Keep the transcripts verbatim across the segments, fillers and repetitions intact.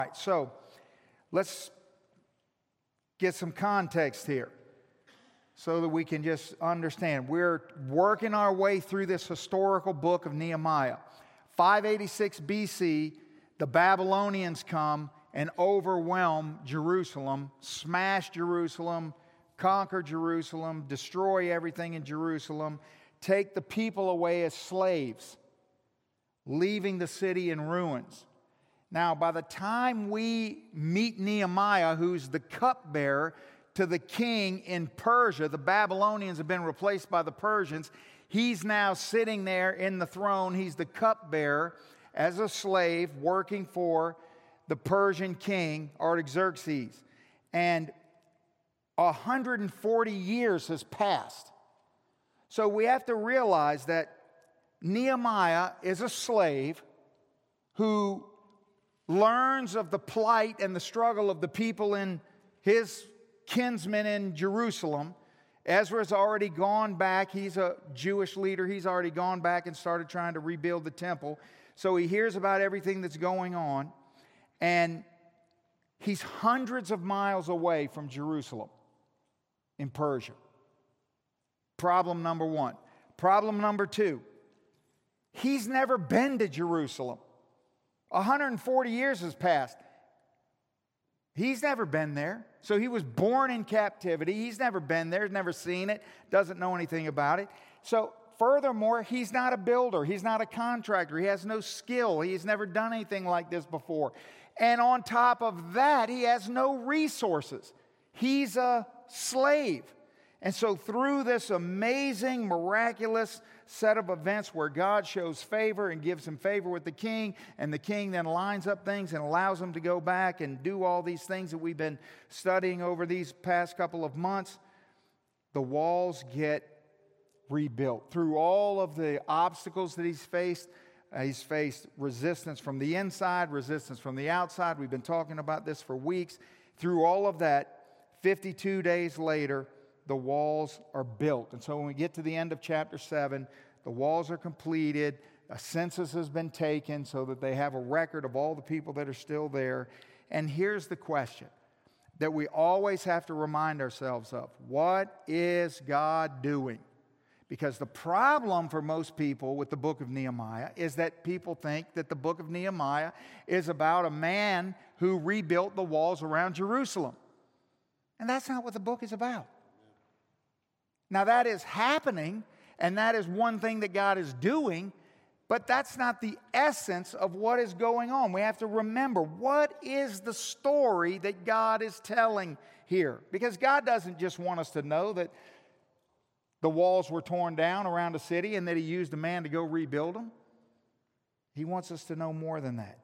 All right, so let's get some context here so that we can just understand. We're working our way through this historical book of Nehemiah. five eighty-six B C, the Babylonians come and overwhelm Jerusalem, smash Jerusalem, conquer Jerusalem, destroy everything in Jerusalem, take the people away as slaves, leaving the city in ruins. Now, by the time we meet Nehemiah, who's the cupbearer to the king in Persia, the Babylonians have been replaced by the Persians. He's now sitting there in the throne. He's the cupbearer as a slave working for the Persian king, Artaxerxes. And one hundred forty years has passed. So we have to realize that Nehemiah is a slave who learns of the plight and the struggle of the people in his kinsmen in Jerusalem. Ezra's already gone back. He's a Jewish leader. He's already gone back and started trying to rebuild the temple. So he hears about everything that's going on. And he's hundreds of miles away from Jerusalem in Persia. Problem number one. Problem number two. He's never been to Jerusalem. one hundred forty years has passed. He's never been there. So he was born in captivity. He's never been there, never seen it, doesn't know anything about it. So furthermore, he's not a builder. He's not a contractor. He has no skill. He's never done anything like this before. And on top of that, he has no resources. He's a slave. And so through this amazing, miraculous set of events where God shows favor and gives him favor with the king, and the king then lines up things and allows him to go back and do all these things that we've been studying over these past couple of months, the walls get rebuilt. Through all of the obstacles that he's faced, uh, he's faced resistance from the inside, resistance from the outside. We've been talking about this for weeks. Through all of that, fifty-two days later, the walls are built. And so when we get to the end of chapter seven, the walls are completed. A census has been taken so that they have a record of all the people that are still there. And here's the question that we always have to remind ourselves of. What is God doing? Because the problem for most people with the book of Nehemiah is that people think that the book of Nehemiah is about a man who rebuilt the walls around Jerusalem. And that's not what the book is about. Now, that is happening, and that is one thing that God is doing, but that's not the essence of what is going on. We have to remember, what is the story that God is telling here? Because God doesn't just want us to know that the walls were torn down around a city and that he used a man to go rebuild them. He wants us to know more than that.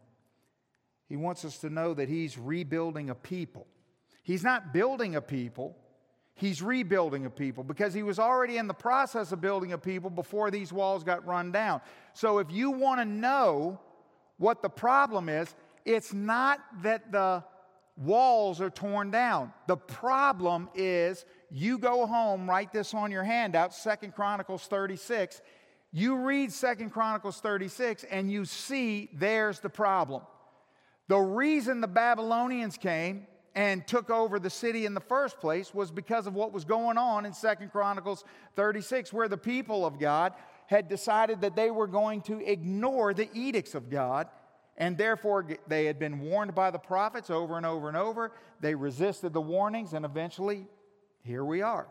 He wants us to know that he's rebuilding a people. He's not building a people. He's rebuilding a people, because he was already in the process of building a people before these walls got run down. So if you want to know what the problem is, it's not that the walls are torn down. The problem is, you go home, write this on your handout, Second Chronicles thirty-six. You read Second Chronicles thirty-six and you see there's the problem. The reason the Babylonians came and took over the city in the first place was because of what was going on in Second Chronicles thirty-six, where the people of God had decided that they were going to ignore the edicts of God, and therefore they had been warned by the prophets over and over and over. They resisted the warnings, and eventually, here we are.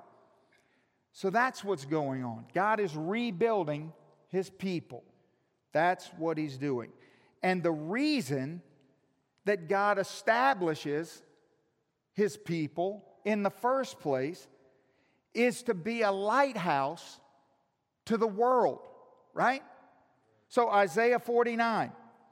So that's what's going on. God is rebuilding his people. That's what he's doing. And the reason that God establishes his people in the first place is to be a lighthouse to the world, right? So Isaiah forty-nine,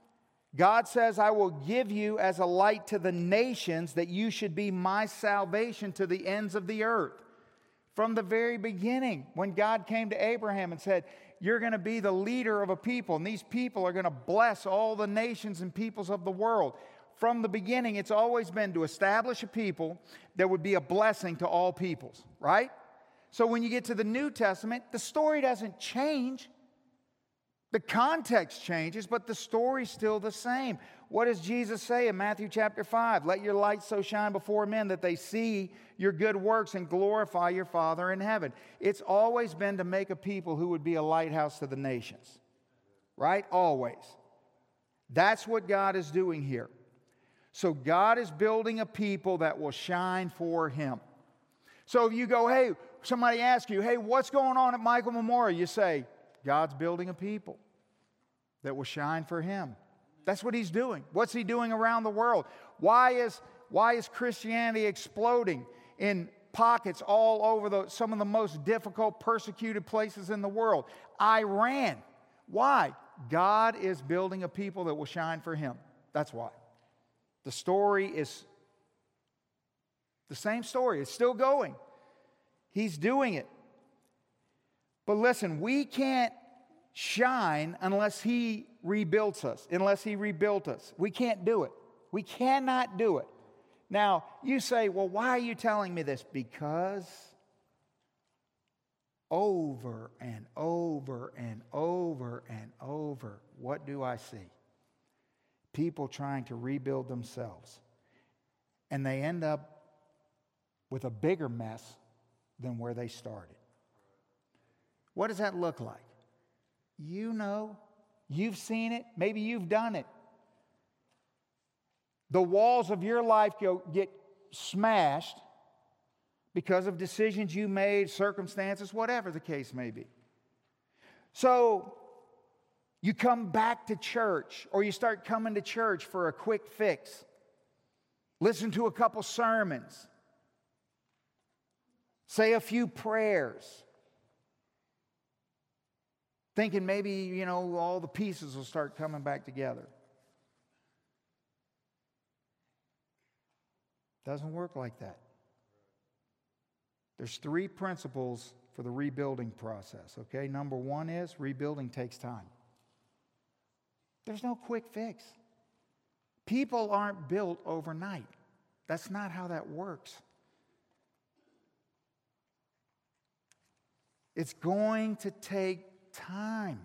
God says, I will give you as a light to the nations, that you should be my salvation to the ends of the earth. From the very beginning, when God came to Abraham and said, you're going to be the leader of a people, and these people are going to bless all the nations and peoples of the world. From the beginning, it's always been to establish a people that would be a blessing to all peoples, right? So when you get to the New Testament, the story doesn't change. The context changes, but the story's still the same. What does Jesus say in Matthew chapter five? Let your light so shine before men that they see your good works and glorify your Father in heaven. It's always been to make a people who would be a lighthouse to the nations. Right? Always. That's what God is doing here. So God is building a people that will shine for Him. So if you go, hey, somebody asks you, hey, what's going on at Michael Memorial? You say, God's building a people that will shine for Him. That's what He's doing. What's He doing around the world? Why is, why is Christianity exploding in pockets all over the, some of the most difficult, persecuted places in the world? Iran. Why? God is building a people that will shine for Him. That's why. The story is the same story. It's still going. He's doing it. But listen, we can't shine unless He rebuilds us, unless He rebuilt us. We can't do it. We cannot do it. Now, you say, well, why are you telling me this? Because over and over and over and over, what do I see? People trying to rebuild themselves. And they end up with a bigger mess than where they started. What does that look like? You know, you've seen it, maybe you've done it. The walls of your life go, get smashed because of decisions you made, circumstances, whatever the case may be. So you come back to church, or you start coming to church for a quick fix. Listen to a couple sermons. Say a few prayers. Thinking maybe, you know, all the pieces will start coming back together. Doesn't work like that. There's three principles for the rebuilding process, okay? Number one is rebuilding takes time. There's no quick fix. People aren't built overnight. That's not how that works. It's going to take time.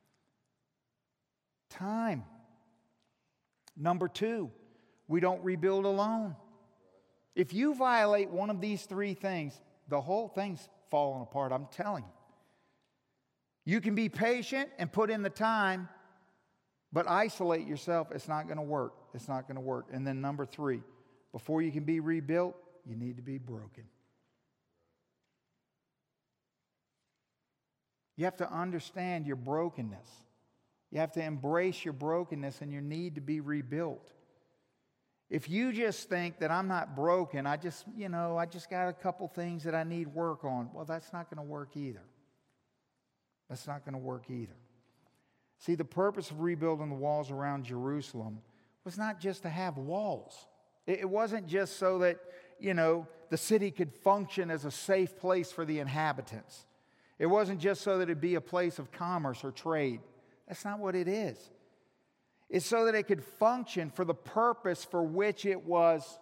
Time. Number two, we don't rebuild alone. If you violate one of these three things, the whole thing's falling apart, I'm telling you. You can be patient and put in the time, but isolate yourself, it's not going to work. It's not going to work. And then number three, before you can be rebuilt, you need to be broken. You have to understand your brokenness. You have to embrace your brokenness and your need to be rebuilt. If you just think that I'm not broken, I just, you know, I just got a couple things that I need work on, well, that's not going to work either. That's not going to work either. See, the purpose of rebuilding the walls around Jerusalem was not just to have walls. It wasn't just so that, you know, the city could function as a safe place for the inhabitants. It wasn't just so that it'd be a place of commerce or trade. That's not what it is. It's so that it could function for the purpose for which it was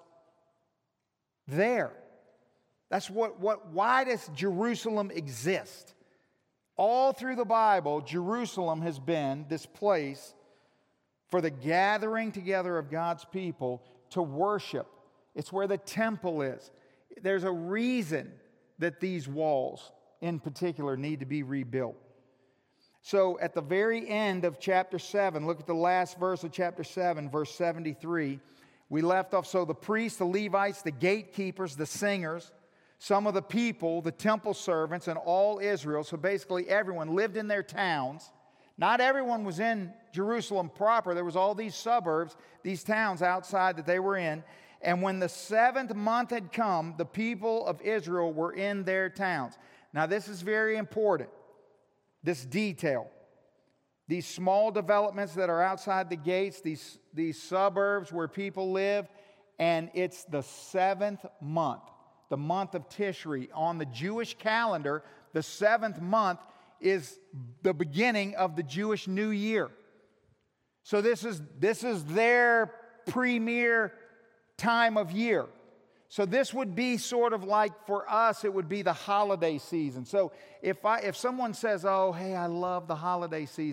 there. That's what, what, why does Jerusalem exist? All through the Bible, Jerusalem has been this place for the gathering together of God's people to worship. It's where the temple is. There's a reason that these walls in particular need to be rebuilt. So at the very end of chapter seven, look at the last verse of chapter seven, verse seventy-three. We left off, so the priests, the Levites, the gatekeepers, the singers, some of the people, the temple servants, and all Israel, so basically everyone lived in their towns. Not everyone was in Jerusalem proper. There was all these suburbs, these towns outside that they were in. And when the seventh month had come, the people of Israel were in their towns. Now this is very important. This detail, these small developments that are outside the gates, these, these suburbs where people live, and it's the seventh month, the month of Tishri. On the Jewish calendar, the seventh month is the beginning of the Jewish New Year. So this is, this is their premier time of year. So this would be sort of like, for us, it would be the holiday season. So if I, if someone says, oh, hey, I love the holiday season,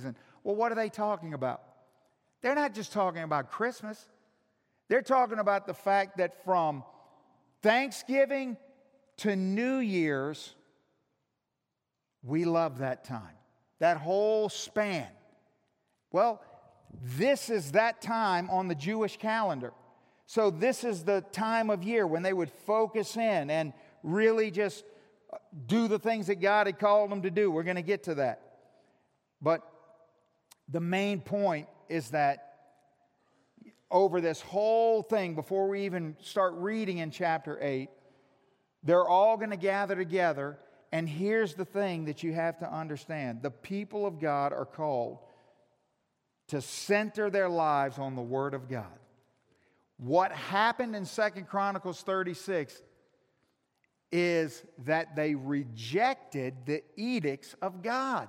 Well, what are they talking about? They're not just talking about Christmas. They're talking about the fact that from Thanksgiving to New Year's, we love that time, that whole span. Well, this is that time on the Jewish calendar. So this is the time of year when they would focus in and really just do the things that God had called them to do. We're going to get to that. But the main point is that over this whole thing, before we even start reading in chapter eight, they're all going to gather together. And here's the thing that you have to understand. The people of God are called to center their lives on the Word of God. What happened in Second Chronicles thirty-six is that they rejected the edicts of God.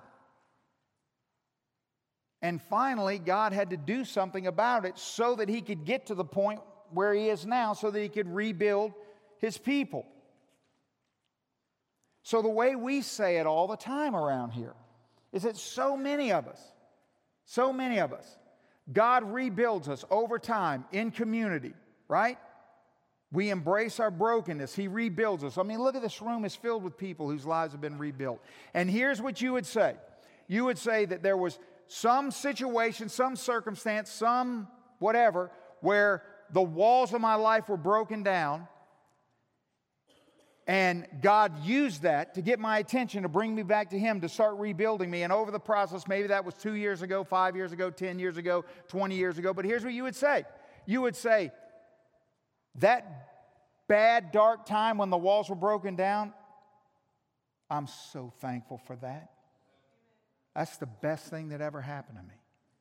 And finally, God had to do something about it so that He could get to the point where He is now, so that He could rebuild His people. So the way we say it all the time around here is that so many of us, so many of us, God rebuilds us over time in community, right? We embrace our brokenness. He rebuilds us. I mean, look at this room is filled with people whose lives have been rebuilt. And here's what you would say. You would say that there was some situation, some circumstance, some whatever, where the walls of my life were broken down, and God used that to get my attention, to bring me back to Him, to start rebuilding me. And over the process, maybe that was two years ago, five years ago, ten years ago, twenty years ago. But here's what you would say. You would say, that bad, dark time when the walls were broken down, I'm so thankful for that. That's the best thing that ever happened to me.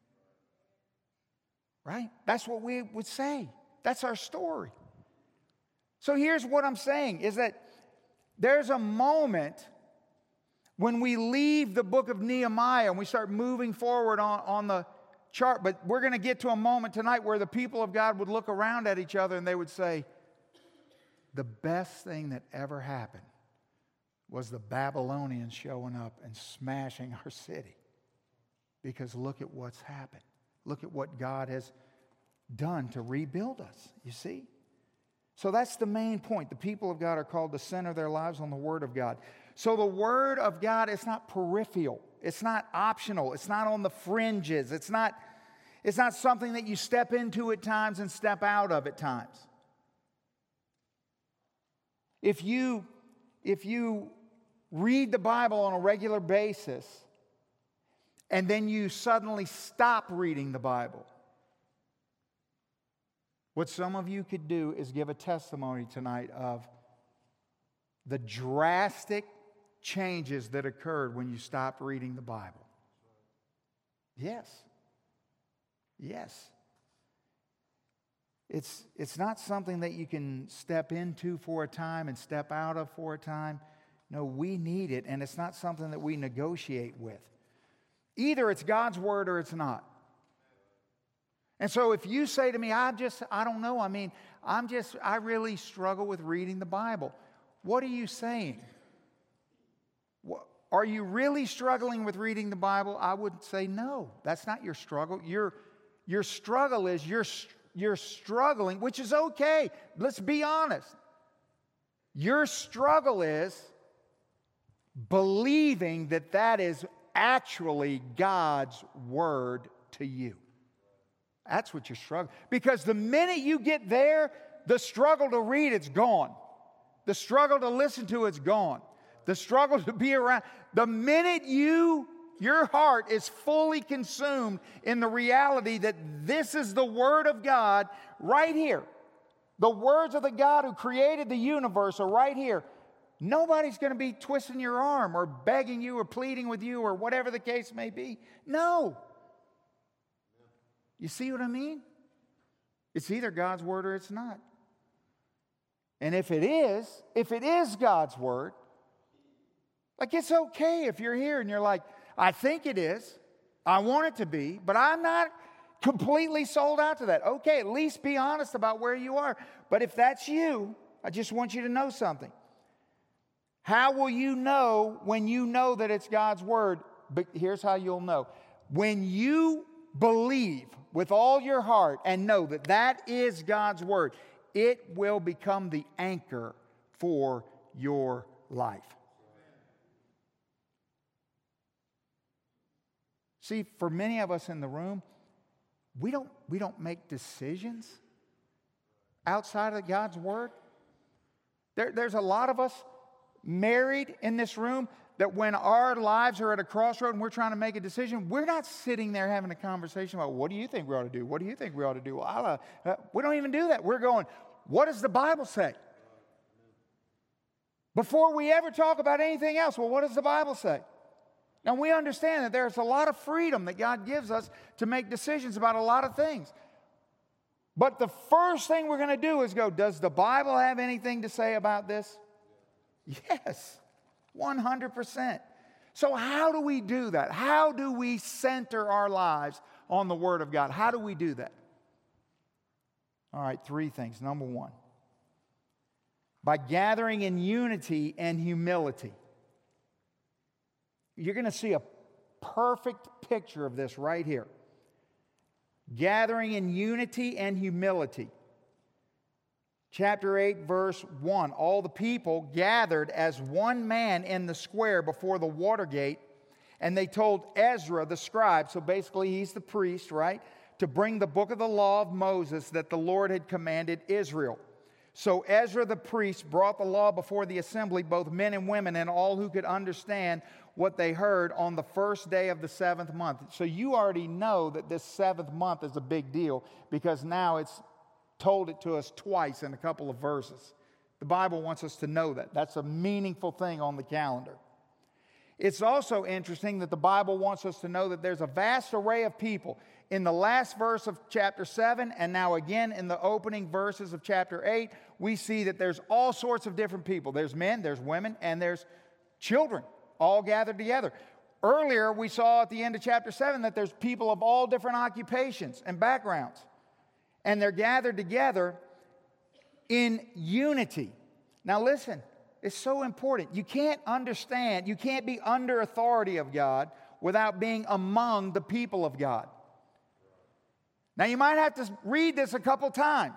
Right? That's what we would say. That's our story. So here's what I'm saying, is that there's a moment when we leave the book of Nehemiah and we start moving forward on, on the chart, but we're going to get to a moment tonight where the people of God would look around at each other and they would say, the best thing that ever happened was the Babylonians showing up and smashing our city. Because look at what's happened. Look at what God has done to rebuild us, you see? So that's the main point. The people of God are called to center their lives on the Word of God. So the Word of God is not peripheral. It's not optional. It's not on the fringes. It's not, it's not something that you step into at times and step out of at times. If you, if you read the Bible on a regular basis and then you suddenly stop reading the Bible, what some of you could do is give a testimony tonight of the drastic changes that occurred when you stopped reading the Bible. Yes. Yes. It's, it's not something that you can step into for a time and step out of for a time. No, we need it, and it's not something that we negotiate with. Either it's God's Word or it's not. And so if you say to me, I just, I don't know, I mean, I'm just, I really struggle with reading the Bible. What are you saying? What, are you really struggling with reading the Bible? I would say no, that's not your struggle. Your, your struggle is you're, you're struggling, which is okay. Let's be honest. Your struggle is believing that that is actually God's Word to you. That's what you're struggling. Because the minute you get there, the struggle to read, it's gone. The struggle to listen to, it's gone. The struggle to be around. The minute you, your heart is fully consumed in the reality that this is the Word of God right here. The words of the God who created the universe are right here. Nobody's going to be twisting your arm or begging you or pleading with you or whatever the case may be. No. You see what I mean? It's either God's Word or it's not. And if it is, if it is God's Word, like it's okay if you're here and you're like, I think it is, I want it to be, but I'm not completely sold out to that. Okay, at least be honest about where you are. But if that's you, I just want you to know something. How will you know when you know that it's God's Word? But here's how you'll know. when you believe with all your heart and know that that is God's word, it will become the anchor for your life. See, for many of us in the room, we don't, we don't make decisions outside of God's word. There, there's a lot of us married in this room that when our lives are at a crossroad and we're trying to make a decision, we're not sitting there having a conversation about, what do you think we ought to do? What do you think we ought to do? Well, I'll, uh, we don't even do that. We're going, what does the Bible say? Before we ever talk about anything else, well, what does the Bible say? Now, we understand that there's a lot of freedom that God gives us to make decisions about a lot of things. But the first thing we're going to do is go, does the Bible have anything to say about this? Yes, one hundred percent. So how do we do that? How do we center our lives on the Word of God? How do we do that? All right, three things. Number one, by gathering in unity and humility. You're going to see a perfect picture of this right here. Gathering in unity and humility. Chapter eight, verse one. All the people gathered as one man in the square before the water gate, and they told Ezra the scribe, so basically he's the priest, right, to bring the book of the law of Moses that the Lord had commanded Israel. So Ezra the priest brought the law before the assembly, both men and women, and all who could understand what they heard on the first day of the seventh month. So you already know that this seventh month is a big deal because now it's told it to us twice in a couple of verses. The Bible wants us to know that. That's a meaningful thing on the calendar. It's also interesting that the Bible wants us to know that there's a vast array of people. In the last verse of chapter seven, and now again in the opening verses of chapter eight, we see that there's all sorts of different people. There's men, there's women, and there's children all gathered together. Earlier, we saw at the end of chapter seven that there's people of all different occupations and backgrounds. And they're gathered together in unity. Now listen, it's so important. You can't understand, you can't be under authority of God without being among the people of God. Now you might have to read this a couple times.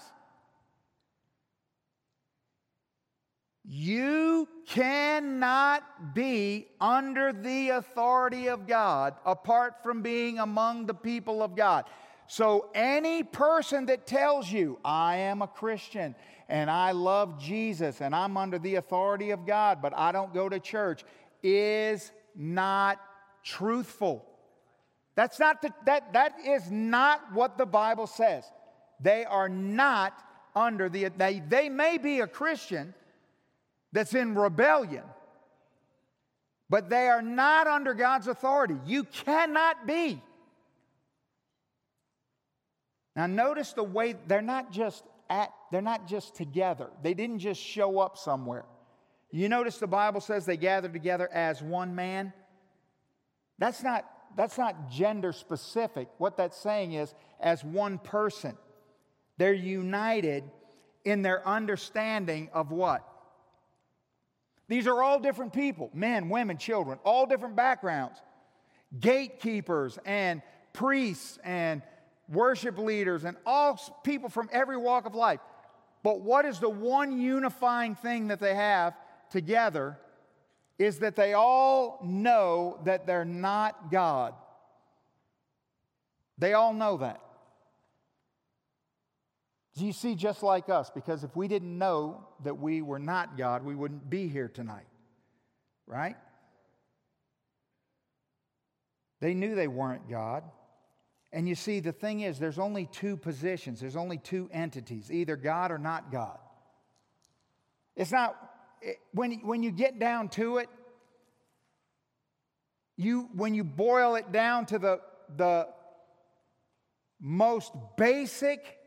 You cannot be under the authority of God apart from being among the people of God. So any person that tells you, I am a Christian and I love Jesus and I'm under the authority of God, but I don't go to church, is not truthful. That's not the, that, that is not what the Bible says. They are not under the, they, they may be a Christian that's in rebellion, but they are not under God's authority. You cannot be. Now notice the way they're not just at, they're not just together. They didn't just show up somewhere. You notice the Bible says they gathered together as one man. That's not, that's not gender specific. What that's saying is as one person. They're united in their understanding of what? These are all different people, men, women, children, all different backgrounds. Gatekeepers and priests and worship leaders and all people from every walk of life. But what is the one unifying thing that they have together is that they all know that they're not God. They all know that. You see, just like us, because if we didn't know that we were not God, we wouldn't be here tonight, right? They knew they weren't God. And you see, the thing is, there's only two positions. There's only two entities, either God or not God. It's not, it, when, when you get down to it, you, when you boil it down to the, the most basic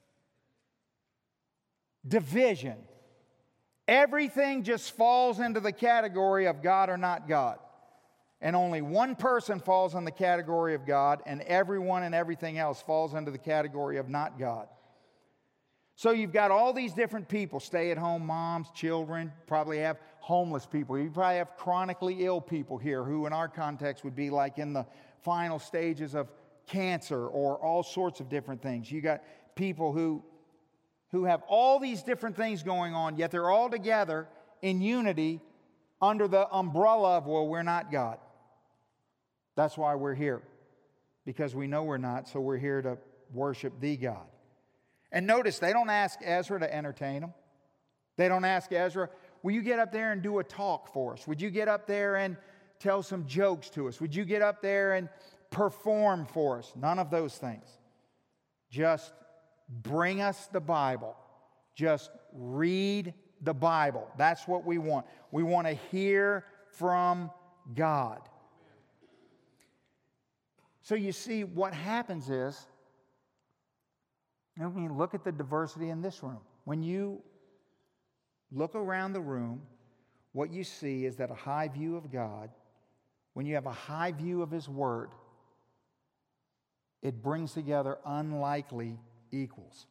division, everything just falls into the category of God or not God. And only one person falls in the category of God, and everyone and everything else falls into the category of not God. So you've got all these different people, stay-at-home moms, children, probably have homeless people. You probably have chronically ill people here who in our context would be like in the final stages of cancer or all sorts of different things. You got people who, who have all these different things going on, yet they're all together in unity under the umbrella of, well, we're not God. That's why we're here, because we know we're not, so we're here to worship the God. And notice, they don't ask Ezra to entertain them. They don't ask Ezra, will you get up there and do a talk for us? Would you get up there and tell some jokes to us? Would you get up there and perform for us? None of those things. Just bring us the Bible. Just read the Bible. That's what we want. We want to hear from God. So you see, what happens is, I mean, look at the diversity in this room. When you look around the room, what you see is that a high view of God, when you have a high view of His Word, it brings together unlikely equals.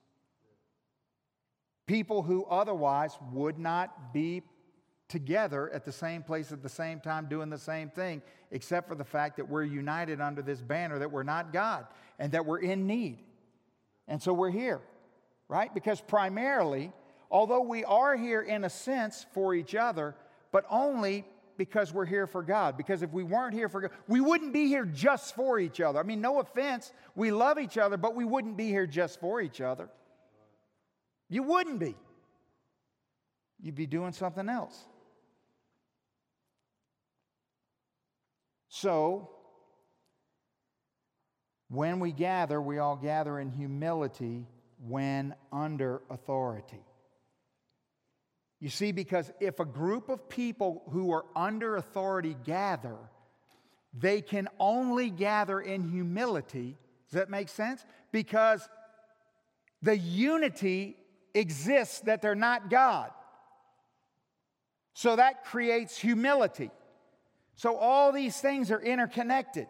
People who otherwise would not be together at the same place at the same time doing the same thing, except for the fact that we're united under this banner that we're not God and that we're in need. And so we're here, right? Because primarily, although we are here in a sense for each other, but only because we're here for God. Because if we weren't here for God, we wouldn't be here just for each other. I mean, no offense, we love each other, but we wouldn't be here just for each other. You wouldn't be. You'd be doing something else. So, when we gather, we all gather in humility when under authority. You see, because if a group of people who are under authority gather, they can only gather in humility. Does that make sense? Because the unity exists that they're not God. So that creates humility. So all these things are interconnected.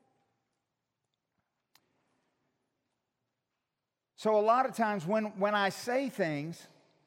So a lot of times when, when I say things,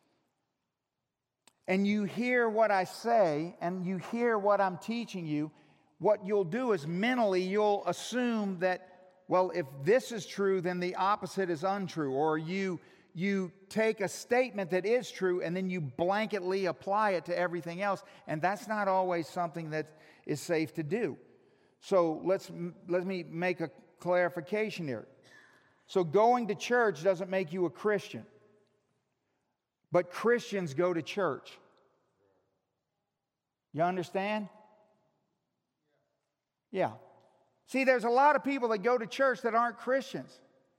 and you hear what I say, and you hear what I'm teaching you, what you'll do is mentally you'll assume that, well, if this is true, then the opposite is untrue. Or you, you take a statement that is true, and then you blanketly apply it to everything else. And that's not always something that is safe to do. So let's, let me make a clarification here. So going to church doesn't make you a Christian. But Christians go to church. You understand? Yeah. See, there's a lot of people that go to church that aren't Christians.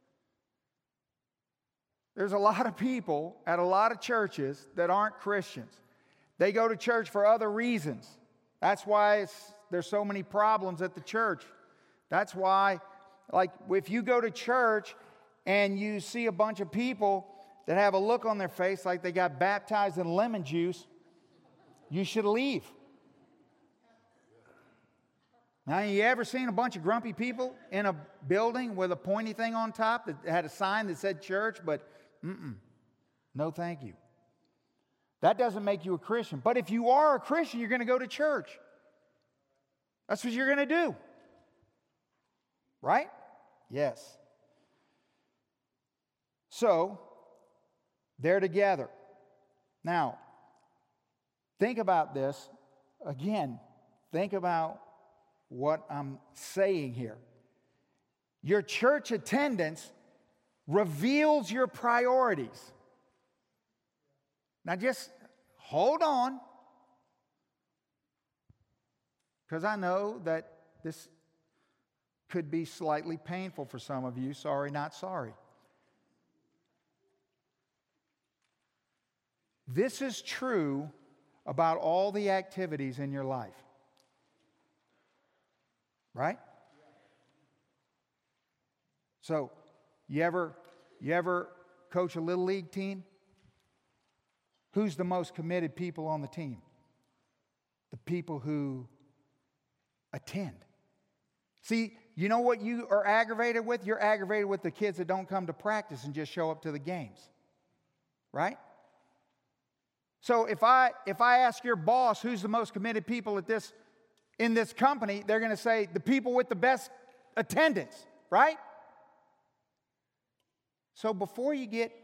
There's a lot of people at a lot of churches that aren't Christians. They go to church for other reasons. That's why it's, there's so many problems at the church. That's why, like, if you go to church and you see a bunch of people that have a look on their face like they got baptized in lemon juice, you should leave. Now, you ever seen a bunch of grumpy people in a building with a pointy thing on top that had a sign that said church, but mm-mm, no thank you. That doesn't make you a Christian. But if you are a Christian, you're going to go to church. That's what you're going to do. Right? Yes. So, they're together. Now, think about this. Again, think about what I'm saying here. Your church attendance reveals your priorities. Now just hold on, because I know that this could be slightly painful for some of you. Sorry, not sorry. This is true about all the activities in your life. Right? So, you ever, you ever coach a little league team? Who's the most committed people on the team? The people who attend. See, you know what you are aggravated with? You're aggravated with the kids that don't come to practice and just show up to the games. Right? So if I if I ask your boss who's the most committed people at this in this company, they're going to say the people with the best attendance, right? So before you get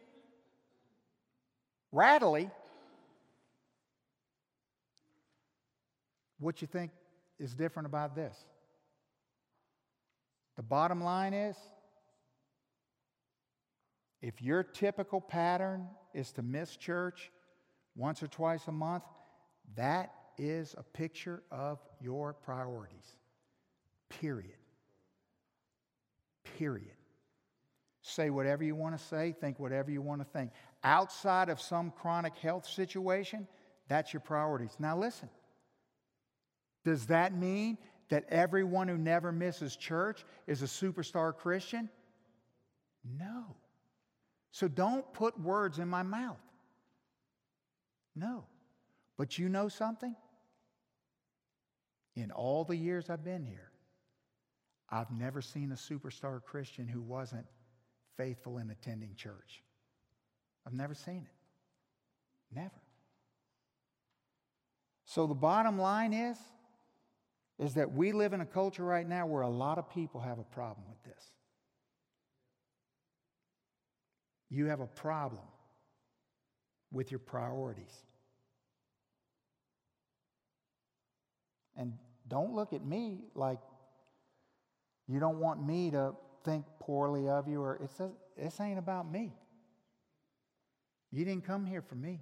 rattly, what you think is different about this? The bottom line is, if your typical pattern is to miss church once or twice a month, that is a picture of your priorities. Period. Period. Say whatever you want to say, think whatever you want to think. Outside of some chronic health situation, that's your priorities. Now listen, does that mean that everyone who never misses church is a superstar Christian? No. So don't put words in my mouth. No. But you know something? In all the years I've been here, I've never seen a superstar Christian who wasn't faithful in attending church. I've never seen it. Never. So the bottom line is, is that we live in a culture right now where a lot of people have a problem with this. You have a problem with your priorities. And don't look at me like you don't want me to think poorly of you, or it says, this ain't about me. You didn't come here for me.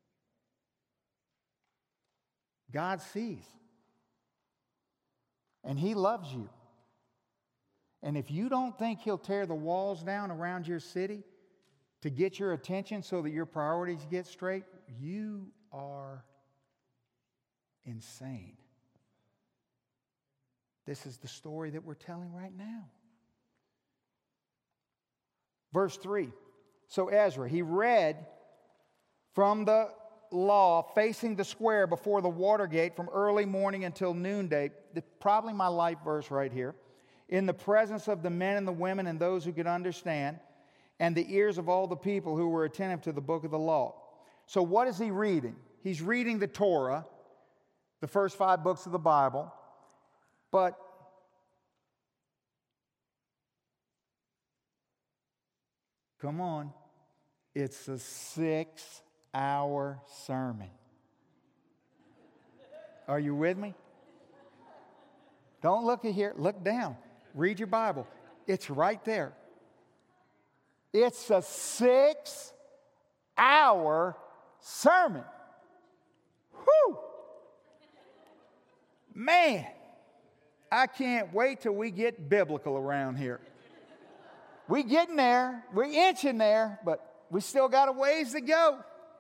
God sees. And He loves you. And if you don't think He'll tear the walls down around your city to get your attention so that your priorities get straight, you are insane. This is the story that we're telling right now. Verse three. So Ezra, he read from the law facing the square before the water gate from early morning until noonday. Probably my life verse right here. In the presence of the men and the women and those who could understand, and the ears of all the people who were attentive to the book of the law. So what is he reading? He's reading the Torah, the first five books of the Bible. But come on, it's a six-hour sermon. Are you with me? Don't look at here, look down. Read your Bible. It's right there. It's a six-hour sermon. Whew! Man, I can't wait till we get biblical around here. We're getting there. We're inching there, but we still got a ways to go.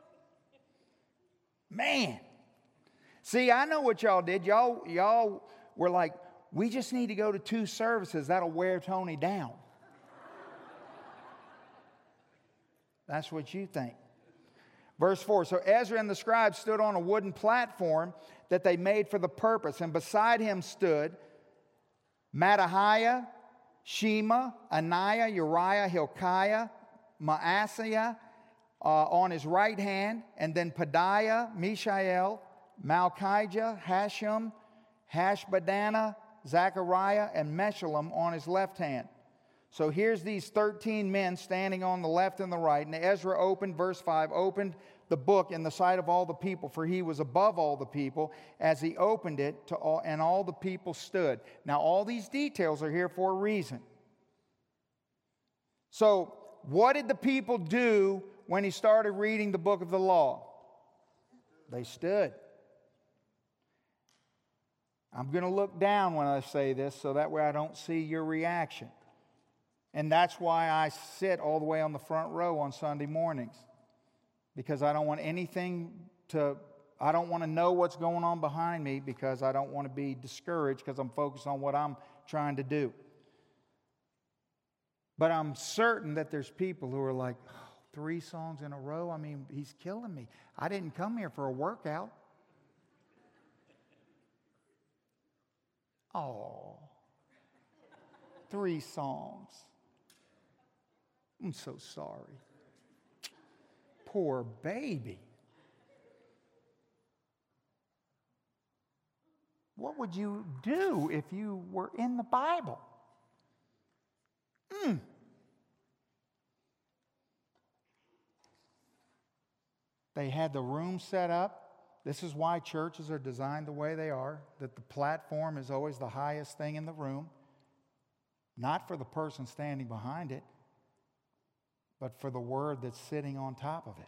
Man. See, I know what y'all did. Y'all, y'all were like, we just need to go to two services. That'll wear Tony down. That's what you think. Verse four, so Ezra and the scribes stood on a wooden platform that they made for the purpose, and beside him stood Mattaniah, Shema, Ananiah, Uriah, Hilkiah, Maaseiah uh, on his right hand, and then Pedaiah, Mishael, Malchijah, Hashem, Hashbaddanah, Zechariah, and Meshullam on his left hand. So here's these thirteen men standing on the left and the right. And Ezra opened, verse five, opened the book in the sight of all the people, for he was above all the people as he opened it, to all, and all the people stood. Now all these details are here for a reason. So what did the people do when he started reading the book of the law? They stood. I'm going to look down when I say this so that way I don't see your reaction. And that's why I sit all the way on the front row on Sunday mornings. Because I don't want anything to, I don't want to know what's going on behind me, because I don't want to be discouraged because I'm focused on what I'm trying to do. But I'm certain that there's people who are like, oh, three songs in a row? I mean, he's killing me. I didn't come here for a workout. Oh, three songs. I'm so sorry. Poor baby. What would you do if you were in the Bible? They had the room set up. This is why churches are designed the way they are, that the platform is always the highest thing in the room, not for the person standing behind it, but for the word that's sitting on top of it.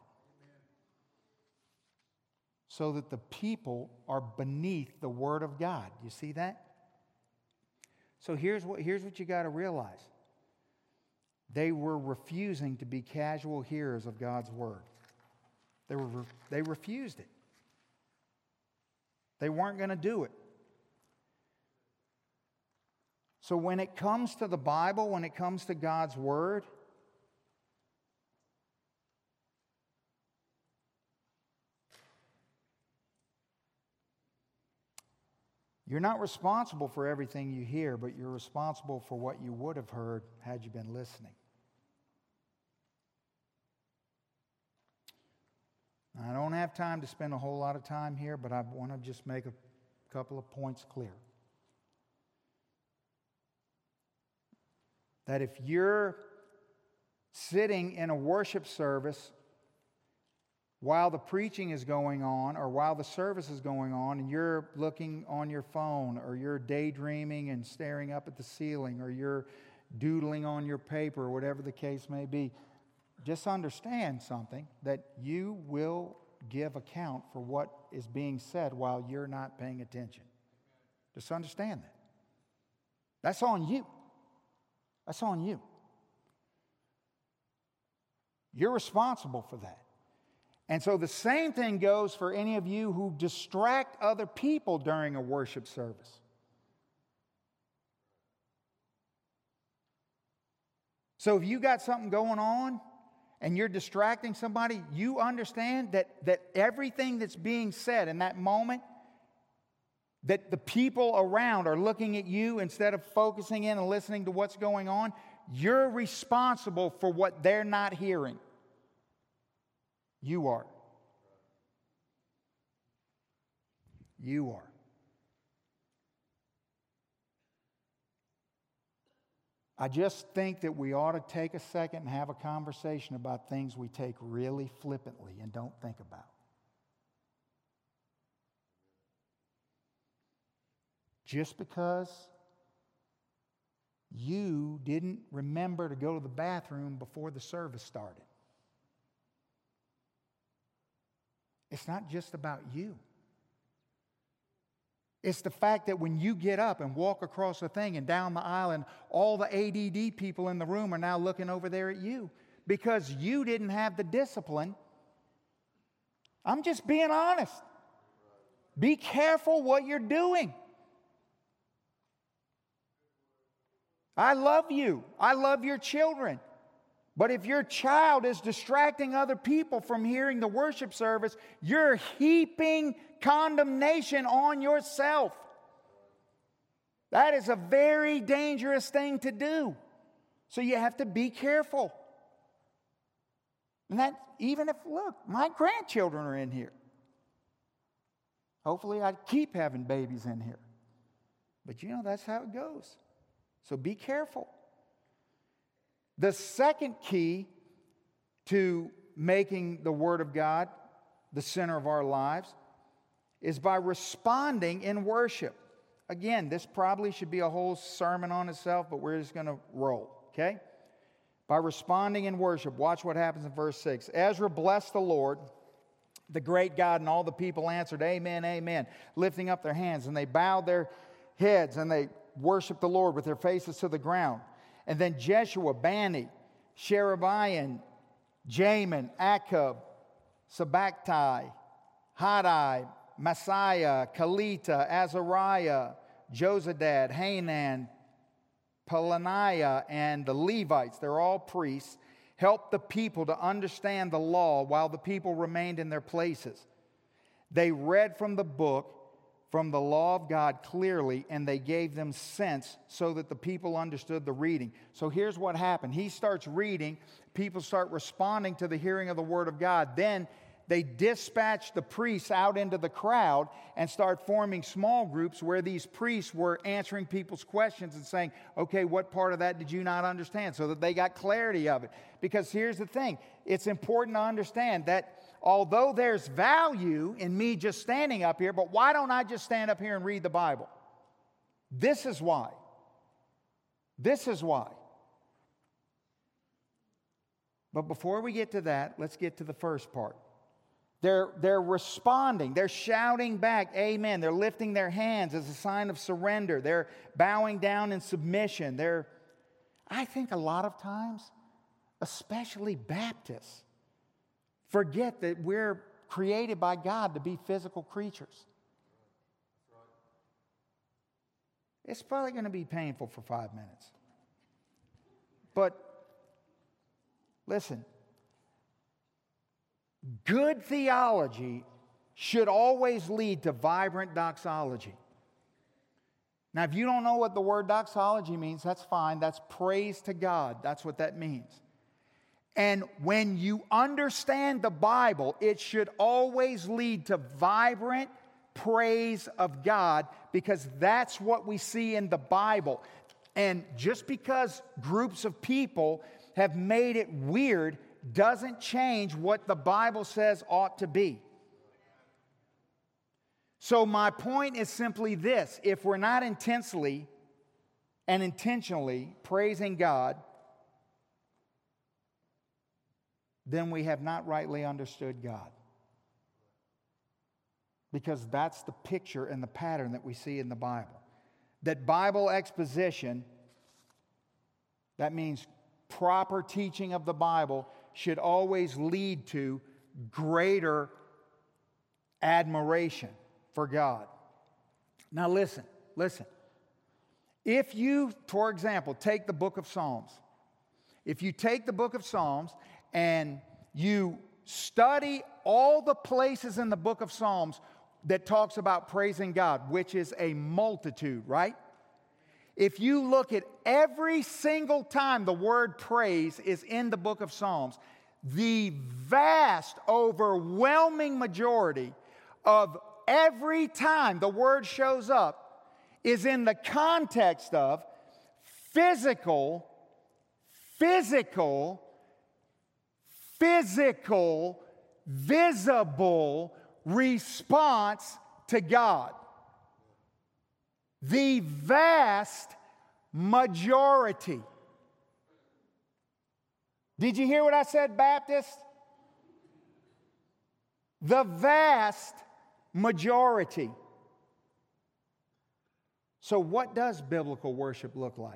So that the people are beneath the word of God. You see that? So here's what, here's what you got to realize. They were refusing to be casual hearers of God's word. They were, they refused it. They weren't going to do it. So when it comes to the Bible, when it comes to God's word, you're not responsible for everything you hear, but you're responsible for what you would have heard had you been listening. I don't have time to spend a whole lot of time here, but I want to just make a couple of points clear. That if you're sitting in a worship service while the preaching is going on or while the service is going on and you're looking on your phone or you're daydreaming and staring up at the ceiling or you're doodling on your paper or whatever the case may be, just understand something, that you will give account for what is being said while you're not paying attention. Just understand that. That's on you. That's on you. You're responsible for that. And so the same thing goes for any of you who distract other people during a worship service. So if you got something going on and you're distracting somebody, you understand that, that everything that's being said in that moment, that the people around are looking at you instead of focusing in and listening to what's going on, you're responsible for what they're not hearing. You are. You are. I just think that we ought to take a second and have a conversation about things we take really flippantly and don't think about. Just because you didn't remember to go to the bathroom before the service started. It's not just about you. It's the fact that when you get up and walk across the thing and down the aisle and all the A D D people in the room are now looking over there at you because you didn't have the discipline. I'm just being honest. Be careful what you're doing. I love you. I love your children. But if your child is distracting other people from hearing the worship service, you're heaping condemnation on yourself. That is a very dangerous thing to do. So you have to be careful. And that, even if, look, my grandchildren are in here. Hopefully I keep having babies in here. But you know, that's how it goes. So be careful. The second key to making the Word of God the center of our lives is by responding in worship. Again, this probably should be a whole sermon on itself, but we're just going to roll, okay? By responding in worship, watch what happens in verse six. Ezra blessed the Lord, the great God, and all the people answered, Amen, amen, lifting up their hands, and they bowed their heads, and they worshiped the Lord with their faces to the ground. And then Jeshua, Bani, Sherebiah, Jamin, Akub, Sabachthai, Hadai, Messiah, Kalita, Azariah, Jozadad, Hanan, Pelaniah, and the Levites, they're all priests, helped the people to understand the law while the people remained in their places. They read from the book, from the law of God clearly, and they gave them sense so that the people understood the reading. So here's what happened. He starts reading. People start responding to the hearing of the Word of God. Then they dispatch the priests out into the crowd and start forming small groups where these priests were answering people's questions and saying, okay, what part of that did you not understand? So that they got clarity of it. Because here's the thing. It's important to understand that although there's value in me just standing up here, but why don't I just stand up here and read the Bible? This is why. This is why. But before we get to that, let's get to the first part. They're, they're responding. They're shouting back, amen. They're lifting their hands as a sign of surrender. They're bowing down in submission. They're, I think a lot of times, especially Baptists, forget that we're created by God to be physical creatures. It's probably going to be painful for five minutes. But listen, good theology should always lead to vibrant doxology. Now, if you don't know what the word doxology means, that's fine. That's praise to God. That's what that means. And when you understand the Bible, it should always lead to vibrant praise of God, because that's what we see in the Bible. And just because groups of people have made it weird doesn't change what the Bible says ought to be. So my point is simply this: if we're not intensely and intentionally praising God, then we have not rightly understood God. Because that's the picture and the pattern that we see in the Bible. That Bible exposition, that means proper teaching of the Bible, should always lead to greater admiration for God. Now listen, listen. If you, for example, take the book of Psalms. If you take the book of Psalms and you study all the places in the book of Psalms that talks about praising God, which is a multitude, right? If you look at every single time the word praise is in the book of Psalms, the vast, overwhelming majority of every time the word shows up is in the context of physical, physical, physical, visible response to God. The vast majority. Did you hear what I said, Baptist? The vast majority. So what does biblical worship look like?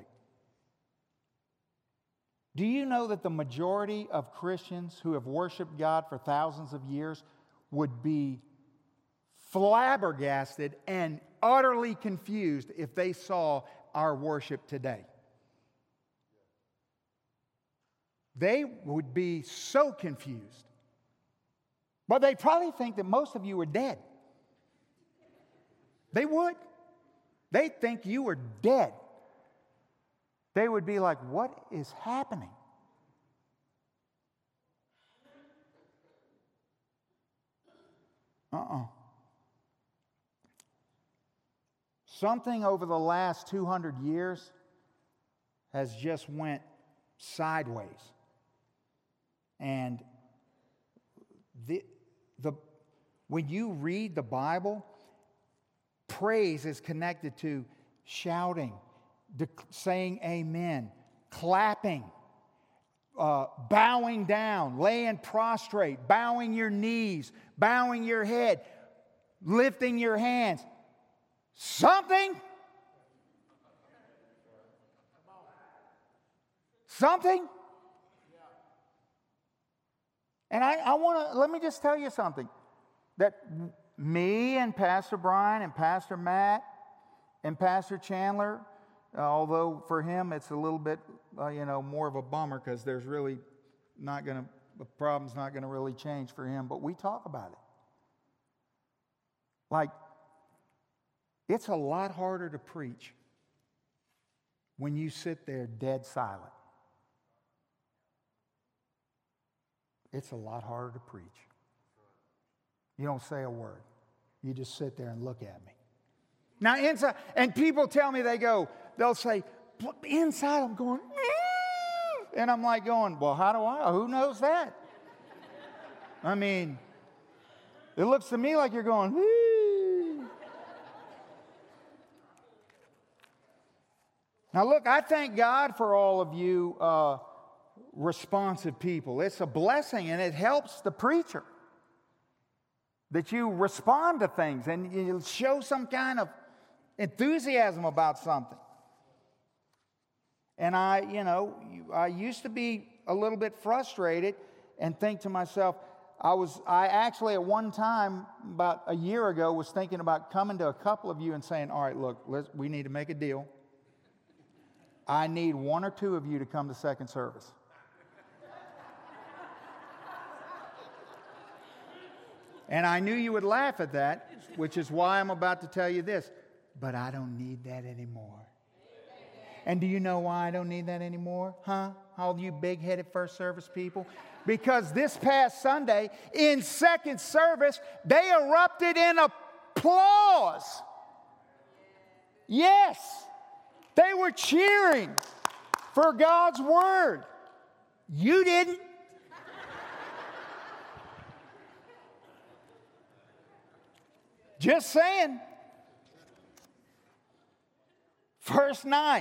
Do you know that the majority of Christians who have worshiped God for thousands of years would be flabbergasted and utterly confused if they saw our worship today? They would be so confused. But they probably think that most of you are dead. They would. They'd think you were dead. They would be like, what is happening? Uh-uh. Something over the last two hundred years has just went sideways. And the, the, when you read the Bible, praise is connected to shouting, de- saying amen, clapping, uh, bowing down, laying prostrate, bowing your knees, bowing your head, lifting your hands. Something? Something? And I, I want to, let me just tell you something. That me and Pastor Brian and Pastor Matt and Pastor Chandler, uh, although for him it's a little bit, uh, you know, more of a bummer because there's really not going to, the problem's not going to really change for him, but we talk about it. Like, it's a lot harder to preach when you sit there dead silent. It's a lot harder to preach. You don't say a word. You just sit there and look at me. Now, inside, and people tell me, they go, they'll say, inside I'm going, mm. And I'm like going, well, how do I? Who knows that? I mean, It looks to me like you're going, whee. Now look, I thank God for all of you uh, responsive people. It's a blessing, and it helps the preacher that you respond to things and you show some kind of enthusiasm about something. And I, you know, I used to be a little bit frustrated and think to myself, I was, I actually at one time, about a year ago, was thinking about coming to a couple of you and saying, all right, look, let's, we need to make a deal. I need one or two of you to come to second service. And I knew you would laugh at that, which is why I'm about to tell you this. But I don't need that anymore. And do you know why I don't need that anymore? Huh? All you big-headed first service people? Because this past Sunday, in second service, they erupted in applause. Yes, they were cheering for God's word. You didn't. Just saying. Verse nine.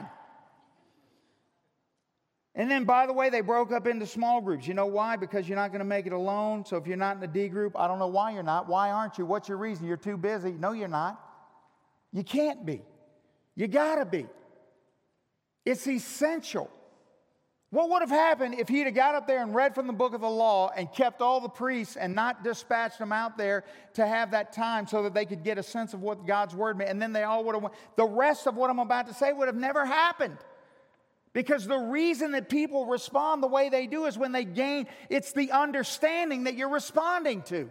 And then, by the way, they broke up into small groups. You know why? Because you're not going to make it alone. So if you're not in the D group, I don't know why you're not. Why aren't you? What's your reason? You're too busy. No, you're not. You can't be. You got to be. It's essential. What would have happened if he'd have got up there and read from the book of the law and kept all the priests and not dispatched them out there to have that time so that they could get a sense of what God's word meant? And then they all would have went. The rest of what I'm about to say would have never happened. Because the reason that people respond the way they do is when they gain, it's the understanding that you're responding to.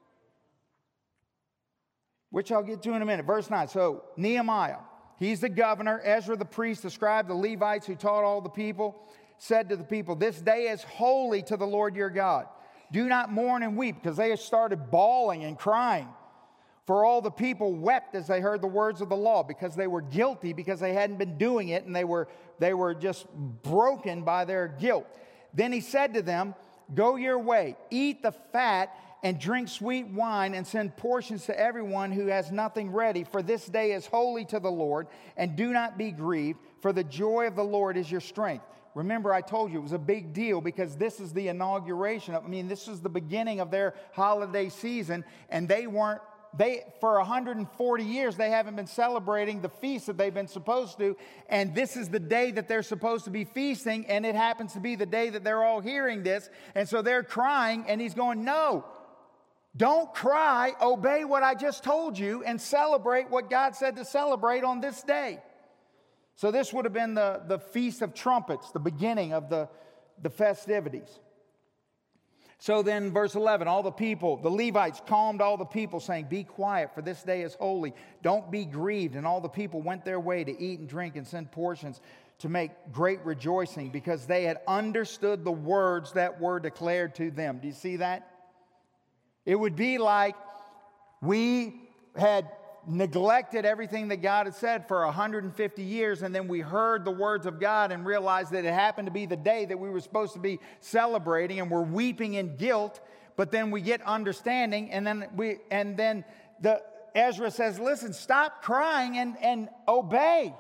Which I'll get to in a minute. Verse nine. So Nehemiah, he's the governor. Ezra the priest, the scribe, the Levites who taught all the people, said to the people, this day is holy to the Lord your God. Do not mourn and weep, because they started bawling and crying. For all the people wept as they heard the words of the law, because they were guilty, because they hadn't been doing it, and they were, they were just broken by their guilt. Then he said to them, go your way, eat the fat, and drink sweet wine, and send portions to everyone who has nothing ready. For this day is holy to the Lord, and do not be grieved, for the joy of the Lord is your strength. Remember, I told you it was a big deal because this is the inauguration. I mean, this is the beginning of their holiday season, and they weren't, they, for one hundred forty years, they haven't been celebrating the feast that they've been supposed to, and this is the day that they're supposed to be feasting, and it happens to be the day that they're all hearing this, and so they're crying, and he's going, no, don't cry, obey what I just told you, and celebrate what God said to celebrate on this day. So this would have been the, the Feast of Trumpets, the beginning of the, the festivities. So then, verse eleven, all the people, the Levites calmed all the people, saying, be quiet, for this day is holy. Don't be grieved. And all the people went their way to eat and drink and send portions to make great rejoicing, because they had understood the words that were declared to them. Do you see that? It would be like we had neglected everything that God had said for one hundred fifty years, and then we heard the words of God and realized that it happened to be the day that we were supposed to be celebrating, and we're weeping in guilt. But then we get understanding, and then we and then the Ezra says, listen, stop crying and, and obey.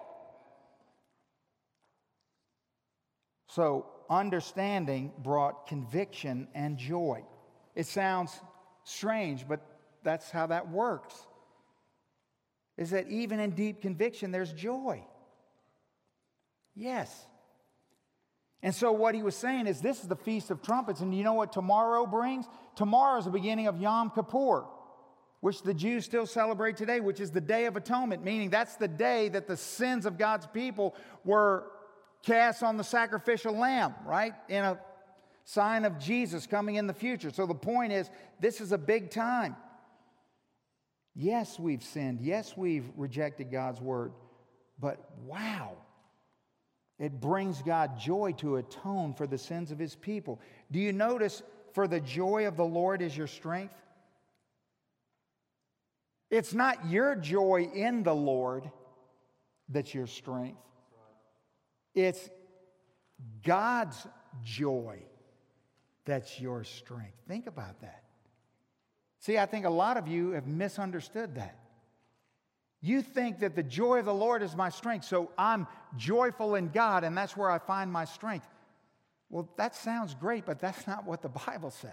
So understanding brought conviction and joy. It sounds strange, but that's how that works. Is that even in deep conviction, there's joy. Yes. And so what he was saying is this is the Feast of Trumpets, and you know what tomorrow brings? Tomorrow is the beginning of Yom Kippur, which the Jews still celebrate today, which is the Day of Atonement, meaning that's the day that the sins of God's people were cast on the sacrificial lamb, right? In a sign of Jesus coming in the future. So the point is, this is a big time. Yes, we've sinned. Yes, we've rejected God's word. But wow, it brings God joy to atone for the sins of his people. Do you notice, for the joy of the Lord is your strength? It's not your joy in the Lord that's your strength. It's God's joy that's your strength. Think about that. See, I think a lot of you have misunderstood that. You think that the joy of the Lord is my strength, so I'm joyful in God, and that's where I find my strength. Well, that sounds great, but that's not what the Bible says.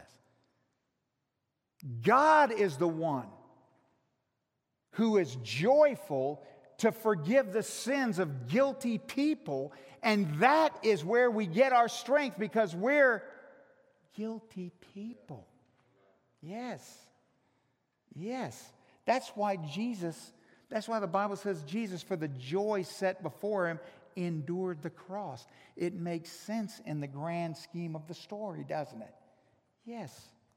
God is the one who is joyful to forgive the sins of guilty people, and that is where we get our strength, because we're guilty people. Yes. Yes. That's why Jesus, that's why the Bible says Jesus, for the joy set before him, endured the cross. It makes sense in the grand scheme of the story, doesn't it? Yes.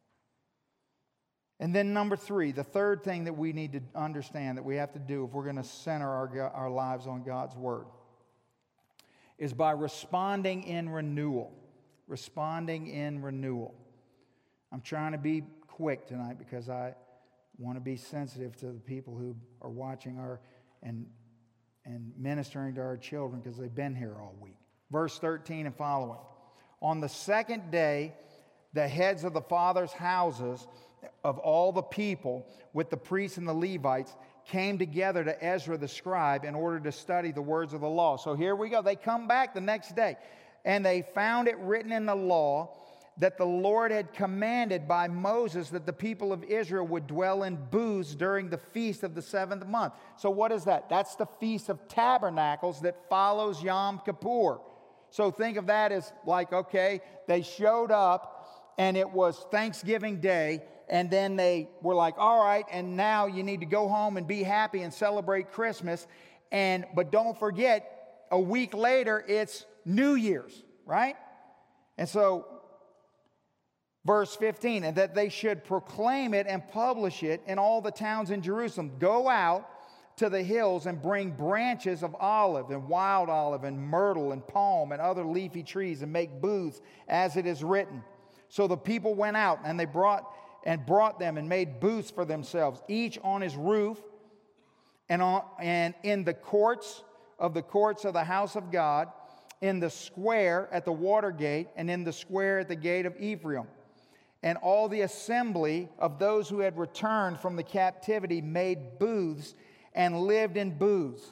And then number three, the third thing that we need to understand that we have to do if we're going to center our, our lives on God's Word is by responding in renewal. Responding in renewal. I'm trying to be quick tonight because I want to be sensitive to the people who are watching our and, and ministering to our children because they've been here all week. Verse thirteen and following. On the second day, the heads of the fathers' houses of all the people with the priests and the Levites came together to Ezra the scribe in order to study the words of the law. So here we go. They come back the next day, and they found it written in the law that the Lord had commanded by Moses that the people of Israel would dwell in booths during the feast of the seventh month. So what is that? That's the Feast of Tabernacles that follows Yom Kippur. So think of that as like, okay, they showed up and it was Thanksgiving Day, and then they were like, all right, and now you need to go home and be happy and celebrate Christmas. And but don't forget, a week later, it's New Year's, right? And so verse fifteen, and that they should proclaim it and publish it in all the towns in Jerusalem. Go out to the hills and bring branches of olive and wild olive and myrtle and palm and other leafy trees and make booths as it is written. So the people went out and they brought and brought them and made booths for themselves, each on his roof and, on, and in the courts of the courts of the house of God, in the square at the water gate, and in the square at the gate of Ephraim. And all the assembly of those who had returned from the captivity made booths and lived in booths.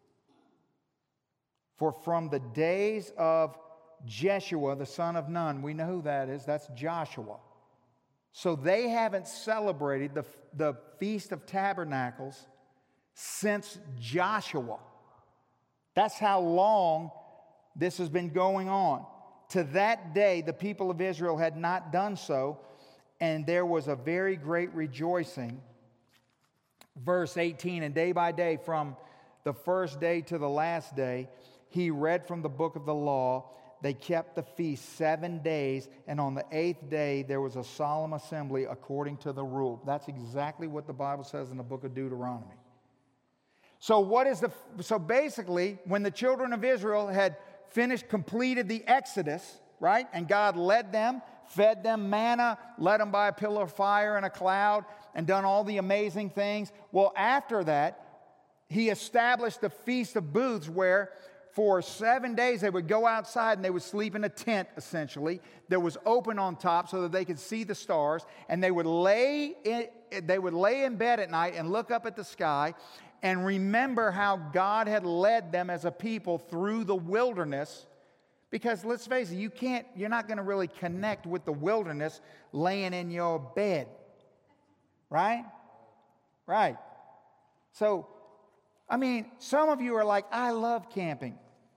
For from the days of Jeshua, the son of Nun, we know who that is, that's Joshua. So they haven't celebrated the, the Feast of Tabernacles since Joshua. That's how long this has been going on. To that day, the people of Israel had not done so, and there was a very great rejoicing. Verse eighteen, and day by day, from the first day to the last day, he read from the book of the law. They kept the feast seven days, and on the eighth day, there was a solemn assembly according to the rule. That's exactly what the Bible says in the book of Deuteronomy. So what is the, so basically, when the children of Israel had finished, completed the Exodus, right? And God led them, fed them manna, led them by a pillar of fire and a cloud, and done all the amazing things. Well, after that, he established the Feast of Booths where for seven days they would go outside and they would sleep in a tent, essentially, that was open on top so that they could see the stars. And they would lay in, they would lay in bed at night and look up at the sky and remember how God had led them as a people through the wilderness. Because let's face it, you can't, you're not going to really connect with the wilderness laying in your bed. Right? Right. So, I mean, some of you are like, I love camping.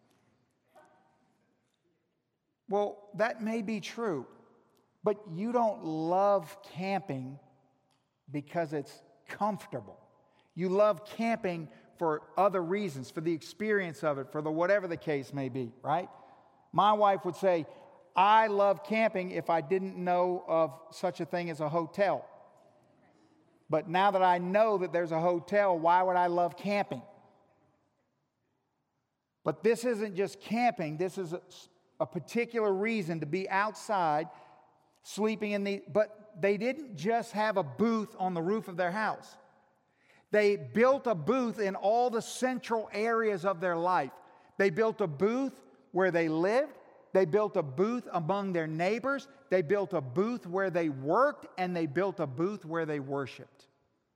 Well, that may be true, but you don't love camping because it's comfortable. You love camping for other reasons, for the experience of it, for the whatever the case may be, right? My wife would say, I love camping if I didn't know of such a thing as a hotel. But now that I know that there's a hotel, why would I love camping? But this isn't just camping. This is a, a particular reason to be outside, sleeping in the... But they didn't just have a booth on the roof of their house. They built a booth in all the central areas of their life. They built a booth where they lived. They built a booth among their neighbors. They built a booth where they worked, and they built a booth where they worshiped.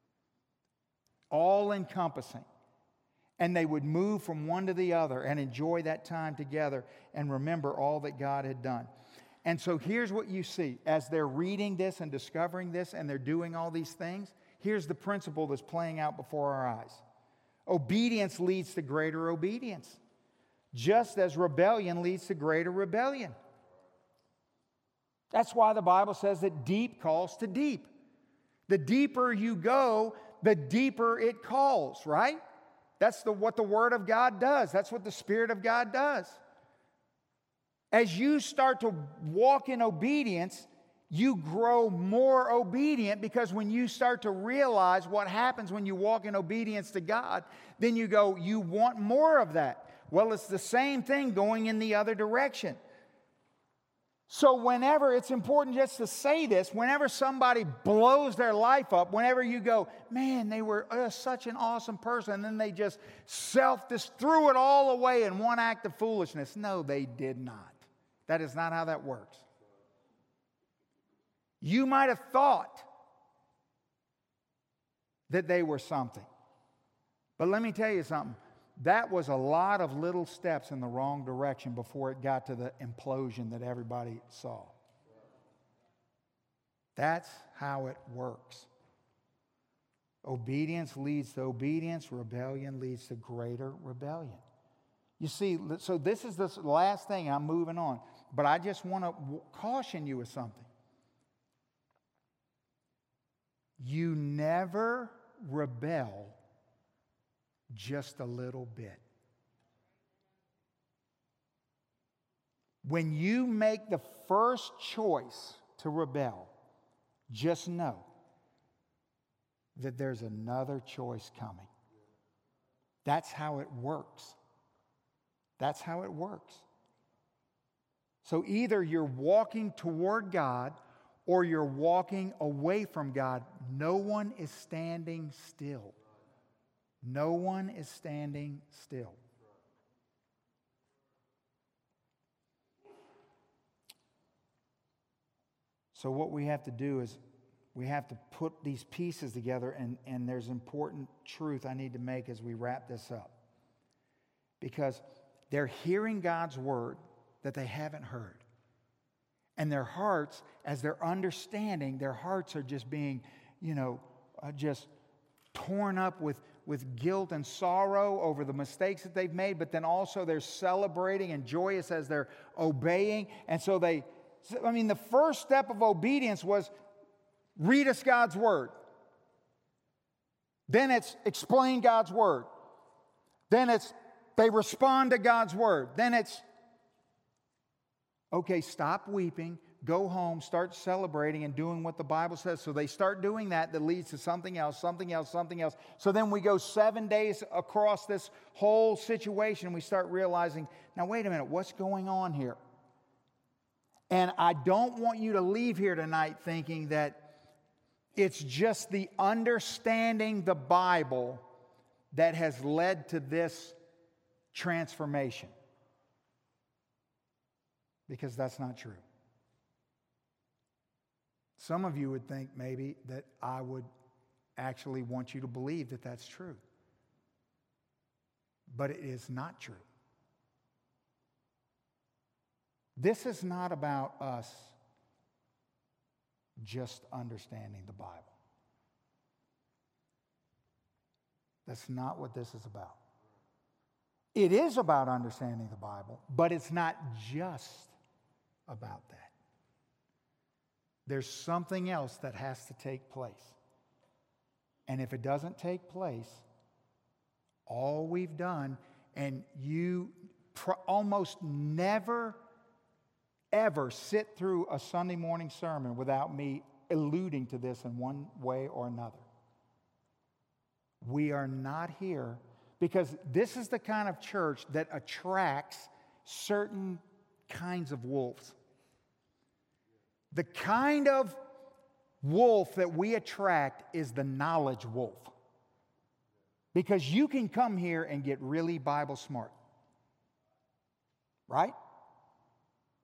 All encompassing. And they would move from one to the other and enjoy that time together and remember all that God had done. And so here's what you see. As they're reading this and discovering this and they're doing all these things, here's the principle that's playing out before our eyes. Obedience leads to greater obedience, just as rebellion leads to greater rebellion. That's why the Bible says that deep calls to deep. The deeper you go, the deeper it calls, right? That's the, what the Word of God does. That's what the Spirit of God does. As you start to walk in obedience, you grow more obedient, because when you start to realize what happens when you walk in obedience to God, then you go, you want more of that. Well, it's the same thing going in the other direction. So whenever, it's important just to say this, whenever somebody blows their life up, whenever you go, man, they were uh, such an awesome person, and then they just self, just threw it all away in one act of foolishness. No, they did not. That is not how that works. You might have thought that they were something. But let me tell you something. That was a lot of little steps in the wrong direction before it got to the implosion that everybody saw. That's how it works. Obedience leads to obedience. Rebellion leads to greater rebellion. You see, so this is the last thing. I'm moving on. But I just want to caution you with something. You never rebel just a little bit. When you make the first choice to rebel, just know that there's another choice coming. That's how it works. That's how it works. So either you're walking toward God or you're walking away from God. No one is standing still. No one is standing still. So what we have to do is we have to put these pieces together, and, and there's important truth I need to make as we wrap this up. Because they're hearing God's word that they haven't heard. And their hearts, as they're understanding, their hearts are just being, you know, uh, just torn up with, with guilt and sorrow over the mistakes that they've made, but then also they're celebrating and joyous as they're obeying. And so they, I mean, the first step of obedience was read us God's word. Then it's explain God's word. Then it's they respond to God's word. Then it's, okay, stop weeping, go home, start celebrating and doing what the Bible says. So they start doing that, that leads to something else, something else, something else. So then we go seven days across this whole situation, and we start realizing, now wait a minute, what's going on here? And I don't want you to leave here tonight thinking that it's just the understanding the Bible that has led to this transformation. Because that's not true. Some of you would think maybe that I would actually want you to believe that that's true. But it is not true. This is not about us just understanding the Bible. That's not what this is about. It is about understanding the Bible, but it's not just about that. There's something else that has to take place. And if it doesn't take place, all we've done, and you pr- almost never, ever sit through a Sunday morning sermon without me alluding to this in one way or another. We are not here because this is the kind of church that attracts certain kinds of wolves. The kind of wolf that we attract is the knowledge wolf. Because you can come here and get really Bible smart. Right?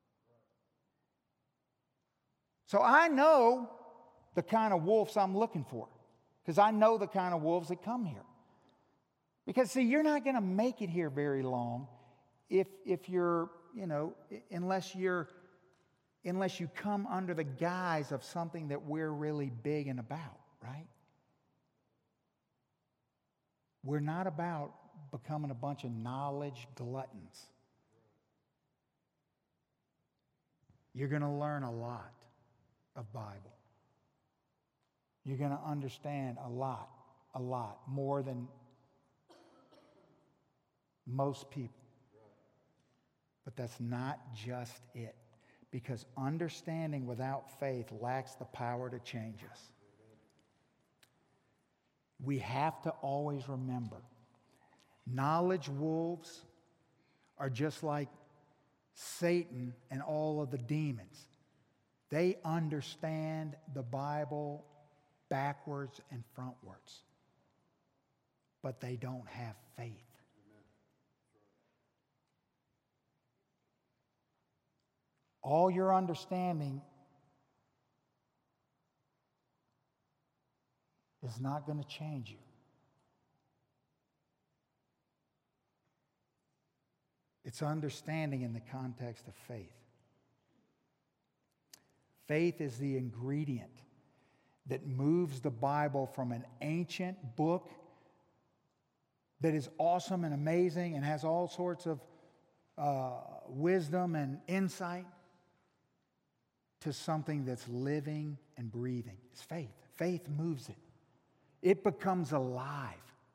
So I know the kind of wolves I'm looking for, because I know the kind of wolves that come here. Because, see, you're not going to make it here very long if, if you're, you know, unless you're, unless you come under the guise of something that we're really big and about, right? We're not about becoming a bunch of knowledge gluttons. You're going to learn a lot of Bible. You're going to understand a lot, a lot, more than most people. But that's not just it. Because understanding without faith lacks the power to change us. We have to always remember, knowledge wolves are just like Satan and all of the demons. They understand the Bible backwards and frontwards, but they don't have faith. All your understanding is not going to change you. It's understanding in the context of faith. Faith is the ingredient that moves the Bible from an ancient book that is awesome and amazing and has all sorts of uh, wisdom and insight to something that's living and breathing. It's faith. Faith moves it. It becomes alive.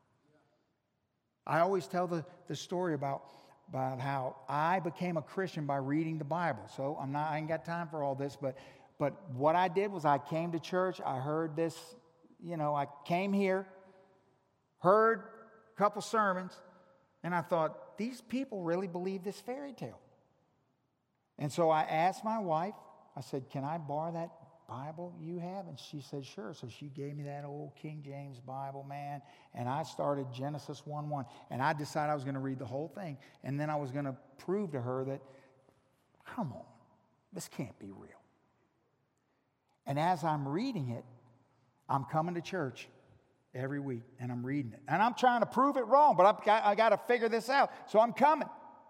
I always tell the, the story about, about how I became a Christian by reading the Bible. So I'm not, I ain't got time for all this, but, but what I did was I came to church, I heard this, you know, I came here, heard a couple sermons, and I thought, these people really believe this fairy tale. And so I asked my wife, I said, can I borrow that Bible you have? And she said, sure. So she gave me that old King James Bible, man. And I started Genesis one one. And I decided I was going to read the whole thing. And then I was going to prove to her that, come on, this can't be real. And as I'm reading it, I'm coming to church every week. And I'm reading it. And I'm trying to prove it wrong. But I've got, I got to figure this out. So I'm coming.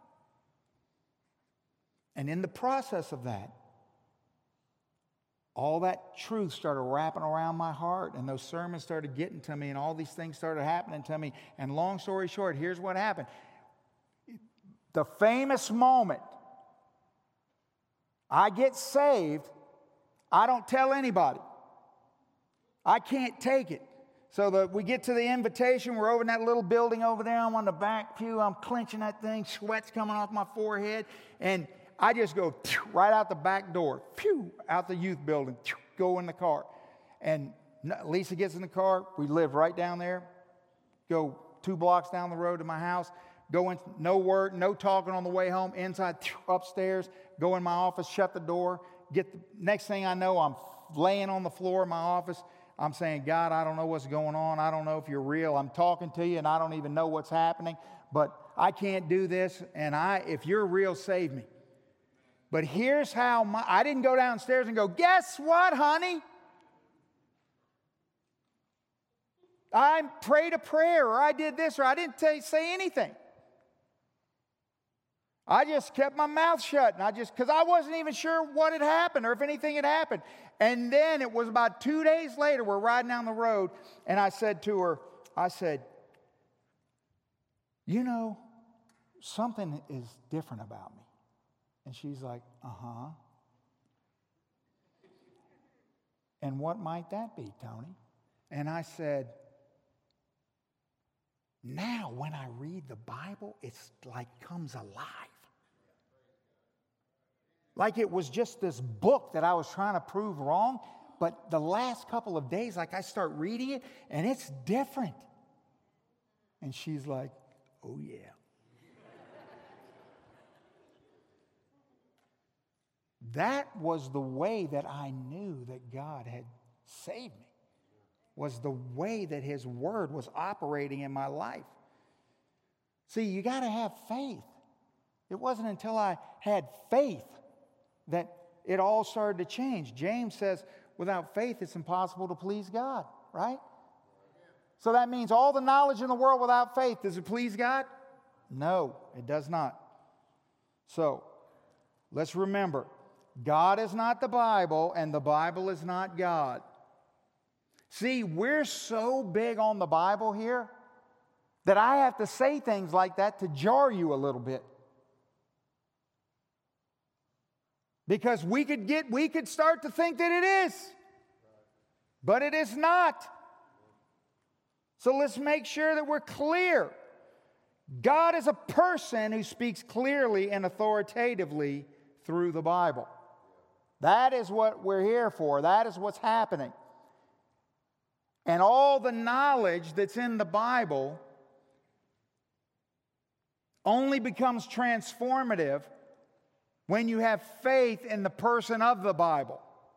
And in the process of that, all that truth started wrapping around my heart, and those sermons started getting to me, and all these things started happening to me. And long story short, here's what happened. The famous moment I get saved, I don't tell anybody. I can't take it. So the, we get to the invitation. We're over in that little building over there. I'm on the back pew. I'm clenching that thing. Sweat's coming off my forehead. And I just go right out the back door, pew, out the youth building, go in the car. And Lisa gets in the car. We live right down there. Go two blocks down the road to my house. Go in, no word, no talking on the way home. Inside, upstairs, go in my office, shut the door. Get the next thing I know, I'm laying on the floor in my office. I'm saying, God, I don't know what's going on. I don't know if you're real. I'm talking to you, and I don't even know what's happening. But I can't do this. And I, if you're real, save me. But here's how my, I didn't go downstairs and go, guess what, honey? I prayed a prayer, or I did this, or I didn't t- say anything. I just kept my mouth shut, and I just, because I wasn't even sure what had happened or if anything had happened. And then it was about two days later, we're riding down the road, and I said to her, I said, you know, something is different about me. And she's like, uh-huh. And what might that be, Tony? And I said, now when I read the Bible, it's like comes alive. Like it was just this book that I was trying to prove wrong. But the last couple of days, like I start reading it, and it's different. And she's like, oh yeah. That was the way that I knew that God had saved me, was the way that His Word was operating in my life. See, you got to have faith. It wasn't until I had faith that it all started to change. James says, without faith, it's impossible to please God, right? So that means all the knowledge in the world without faith, does it please God? No, it does not. So, let's remember, God is not the Bible, and the Bible is not God. See, we're so big on the Bible here that I have to say things like that to jar you a little bit. Because we could get, we could start to think that it is. But it is not. So let's make sure that we're clear. God is a person who speaks clearly and authoritatively through the Bible. That is what we're here for. That is what's happening. And all the knowledge that's in the Bible only becomes transformative when you have faith in the person of the Bible.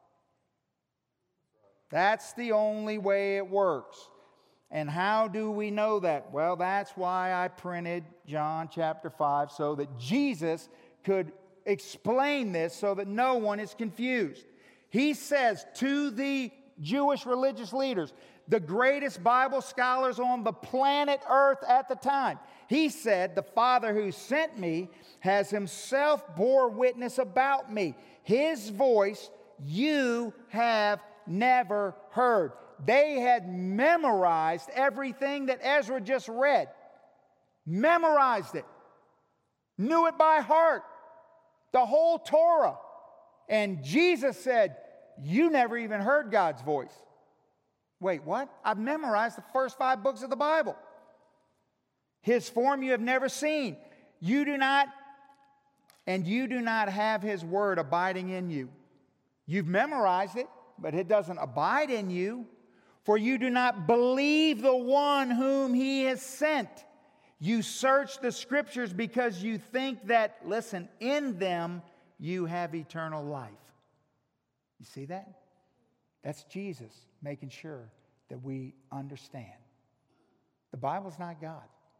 That's the only way it works. And how do we know that? Well, that's why I printed John chapter five, so that Jesus could explain this so that no one is confused. He says to the Jewish religious leaders, the greatest Bible scholars on the planet Earth at the time, he said, the Father who sent me has himself bore witness about me. His voice you have never heard. They had memorized everything that Ezra just read. Memorized it. Knew it by heart. The whole Torah. And Jesus said, you never even heard God's voice. Wait, what? I've memorized the first five books of the Bible. His form you have never seen. You do not, and you do not have His word abiding in you. You've memorized it, but it doesn't abide in you. For you do not believe the one whom He has sent. You search the Scriptures because you think that, listen, in them you have eternal life. You see that? That's Jesus making sure that we understand. The Bible's not God.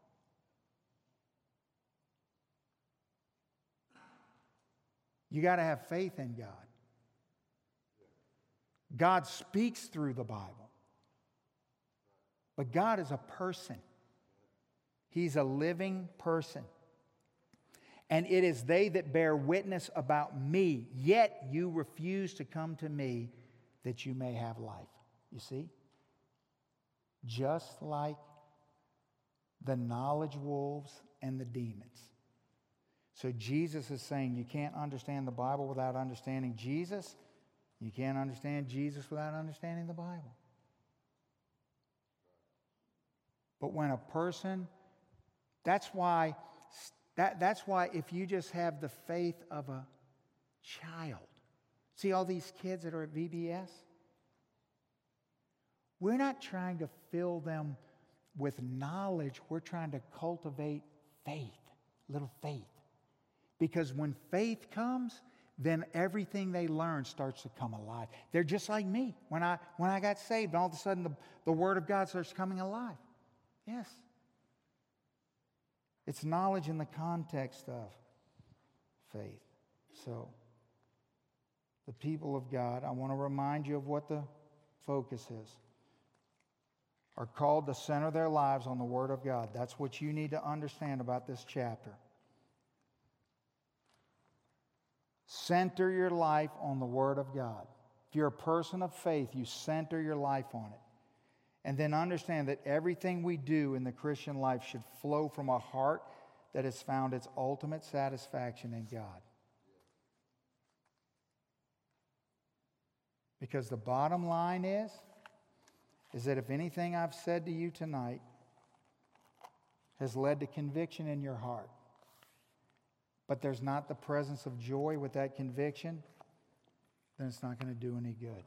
You got to have faith in God. God speaks through the Bible. But God is a person. He's a living person. And it is they that bear witness about me, yet you refuse to come to me that you may have life. You see? Just like the knowledge wolves and the demons. So Jesus is saying you can't understand the Bible without understanding Jesus. You can't understand Jesus without understanding the Bible. But when a person, that's why, that, that's why if you just have the faith of a child. See all these kids that are at V B S? We're not trying to fill them with knowledge. We're trying to cultivate faith, little faith. Because when faith comes, then everything they learn starts to come alive. They're just like me. When I, when I got saved, all of a sudden the, the Word of God starts coming alive. Yes. It's knowledge in the context of faith. So, the people of God, I want to remind you of what the focus is. Are called to center their lives on the Word of God. That's what you need to understand about this chapter. Center your life on the Word of God. If you're a person of faith, you center your life on it. And then understand that everything we do in the Christian life should flow from a heart that has found its ultimate satisfaction in God. Because the bottom line is, is that if anything I've said to you tonight has led to conviction in your heart, but there's not the presence of joy with that conviction, then it's not going to do any good.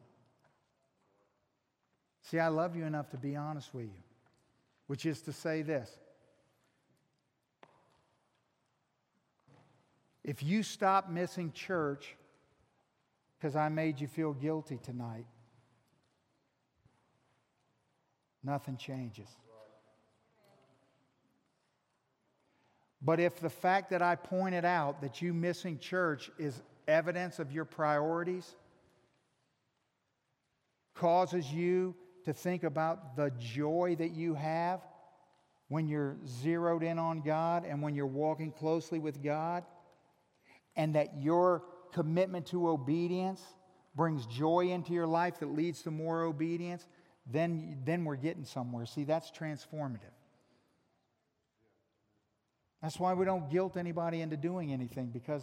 See, I love you enough to be honest with you, which is to say this. If you stop missing church because I made you feel guilty tonight, nothing changes. But if the fact that I pointed out that you missing church is evidence of your priorities, causes you to think about the joy that you have when you're zeroed in on God and when you're walking closely with God, and that your commitment to obedience brings joy into your life that leads to more obedience, then, then we're getting somewhere. See, that's transformative. That's why we don't guilt anybody into doing anything, because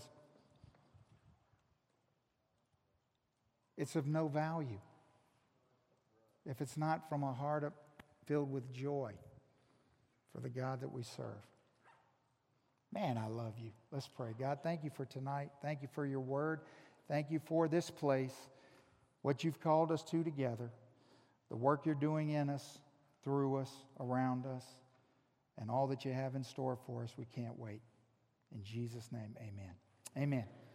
it's of no value if it's not from a heart filled with joy for the God that we serve. Man, I love you. Let's pray. God, thank you for tonight. Thank you for your word. Thank you for this place, what you've called us to together, the work you're doing in us, through us, around us, and all that you have in store for us. We can't wait. In Jesus' name, amen. Amen.